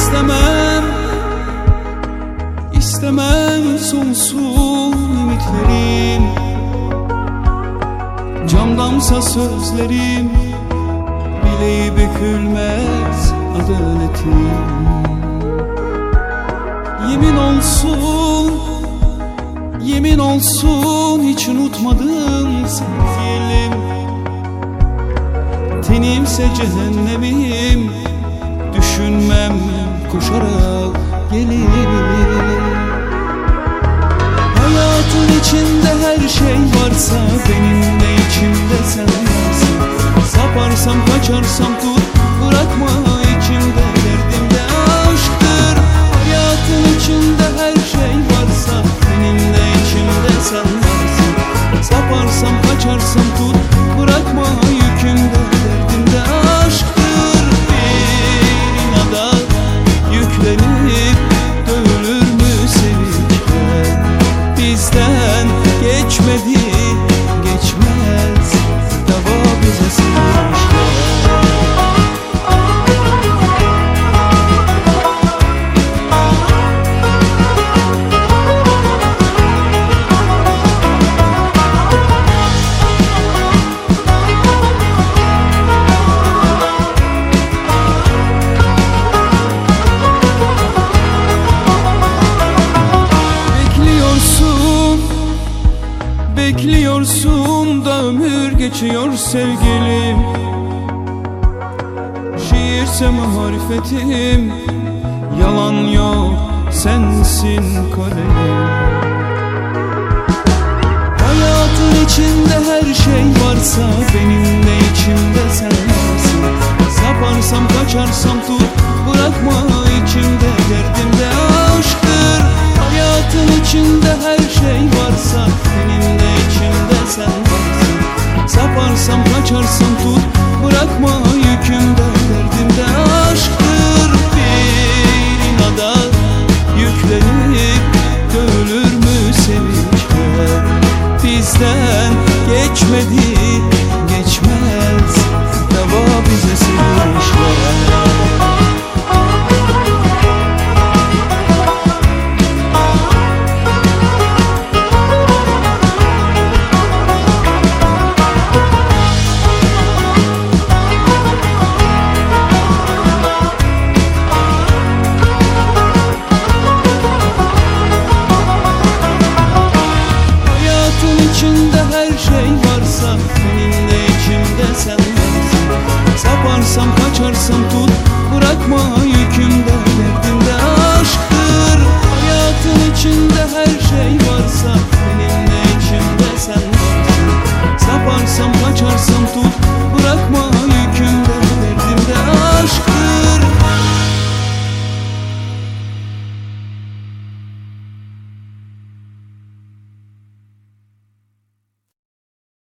İstemem sonsuz ümitlerim, camdansa sözlerim, bileği bükülmez adaletim. Yemin olsun hiç unutmadım sevgilim. Tenimse cehennemim, düşünmem koşarak gelirim. Hayatın içinde her şey varsa, benim de içimde sen varsın. Saparsam kaçarsam tut, bırakma içimde, derdim de aşktır. Hayatın içinde her şey varsa, benim de içimde sen varsın. Saparsam kaçarsam tut, bırakma yükümde, derdim de aşktır. Bir inada yüklenip dövülür mü sevinçler? Bizden geçmedi, geçmez dava bize sevinçler. Bekliyorsun da ömür geçiyor sevgilim. Şiirse marifetim, yalan yok sensin kaderim. Hayatın içinde her şey varsa, benim de içimde sen varsın. Saparsam kaçarsam tut, bırakma içimde, derdim de aşktır. Hayatın içinde her şey varsa, benim de içimde sen varsın. Saparsam kaçarsam tut, bırakma yükümde, derdim de aşktır. Bir inada yüklenip dövülür mü sevinçler? Bizden geçmedi, geçmez dava bize sevinçler. Saparsam kaçarsam tut, bırakma yükümde, derdim de aşktır. Hayatın içinde her şey varsa, benim de içimde sen varsın. Saparsam kaçarsam tut,